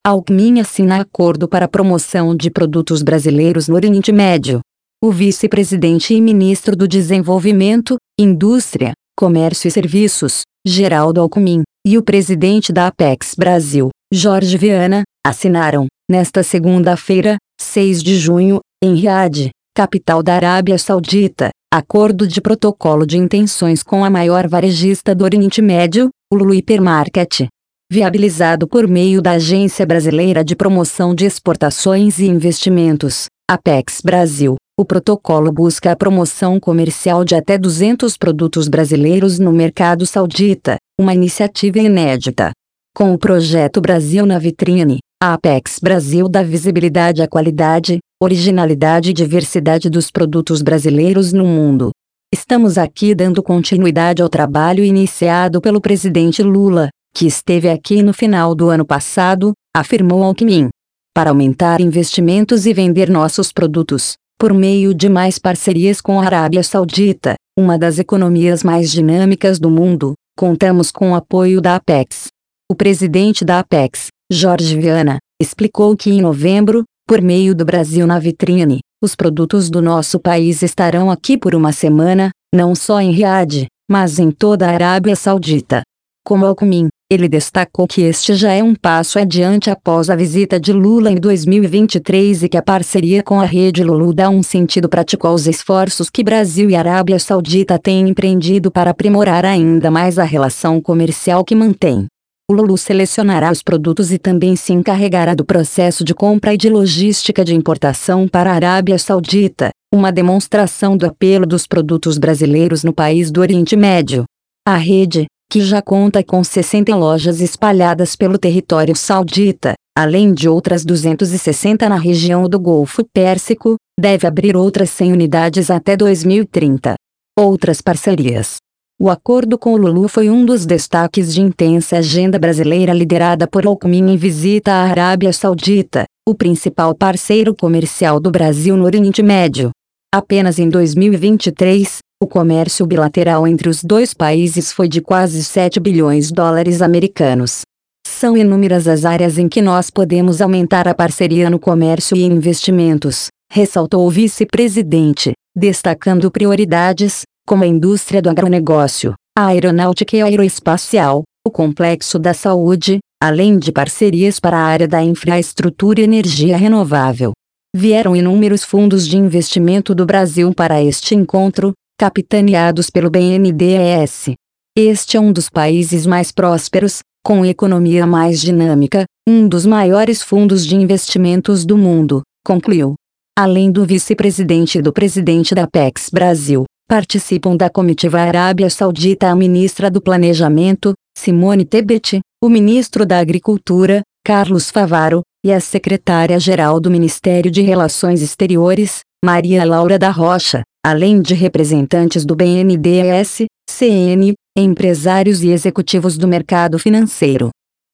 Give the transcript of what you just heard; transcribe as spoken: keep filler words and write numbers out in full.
Alckmin assina acordo para promoção de produtos brasileiros no Oriente Médio. O vice-presidente e ministro do Desenvolvimento, Indústria, Comércio e Serviços, Geraldo Alckmin, e o presidente da Apex Brasil, Jorge Viana, assinaram, nesta segunda-feira, seis de junho, em Riad, capital da Arábia Saudita, acordo de protocolo de intenções com a maior varejista do Oriente Médio, o Lulu Hypermarket. Viabilizado por meio da Agência Brasileira de Promoção de Exportações e Investimentos, Apex Brasil, o protocolo busca a promoção comercial de até duzentos produtos brasileiros no mercado saudita, uma iniciativa inédita. Com o projeto Brasil na Vitrine, a Apex Brasil dá visibilidade à qualidade, originalidade e diversidade dos produtos brasileiros no mundo. Estamos aqui dando continuidade ao trabalho iniciado pelo presidente Lula, que esteve aqui no final do ano passado, afirmou Alckmin. Para aumentar investimentos e vender nossos produtos, por meio de mais parcerias com a Arábia Saudita, uma das economias mais dinâmicas do mundo, contamos com o apoio da Apex. O presidente da Apex, Jorge Viana, explicou que em novembro, por meio do Brasil na Vitrine, os produtos do nosso país estarão aqui por uma semana, não só em Riad, mas em toda a Arábia Saudita. Como Alckmin, ele destacou que este já é um passo adiante após a visita de Lula em dois mil e vinte e três e que a parceria com a rede Lulu dá um sentido prático aos esforços que Brasil e Arábia Saudita têm empreendido para aprimorar ainda mais a relação comercial que mantém. O Lulu selecionará os produtos e também se encarregará do processo de compra e de logística de importação para a Arábia Saudita, uma demonstração do apelo dos produtos brasileiros no país do Oriente Médio. A rede, que já conta com sessenta lojas espalhadas pelo território saudita, além de outras duzentas e sessenta na região do Golfo Pérsico, deve abrir outras cem unidades até dois mil e trinta. Outras parcerias. O acordo com o Lulu foi um dos destaques de intensa agenda brasileira liderada por Alckmin em visita à Arábia Saudita, o principal parceiro comercial do Brasil no Oriente Médio. Apenas em dois mil e vinte e três, o comércio bilateral entre os dois países foi de quase sete bilhões de dólares americanos. São inúmeras as áreas em que nós podemos aumentar a parceria no comércio e investimentos, ressaltou o vice-presidente, destacando prioridades, como a indústria do agronegócio, a aeronáutica e aeroespacial, o complexo da saúde, além de parcerias para a área da infraestrutura e energia renovável. Vieram inúmeros fundos de investimento do Brasil para este encontro, capitaneados pelo B N D E S. Este é um dos países mais prósperos, com economia mais dinâmica, um dos maiores fundos de investimentos do mundo, concluiu. Além do vice-presidente e do presidente da Apex Brasil, participam da comitiva Arábia Saudita a ministra do Planejamento, Simone Tebet, o ministro da Agricultura, Carlos Favaro, e a secretária-geral do Ministério de Relações Exteriores, Maria Laura da Rocha, além de representantes do B N D E S, C N, empresários e executivos do mercado financeiro.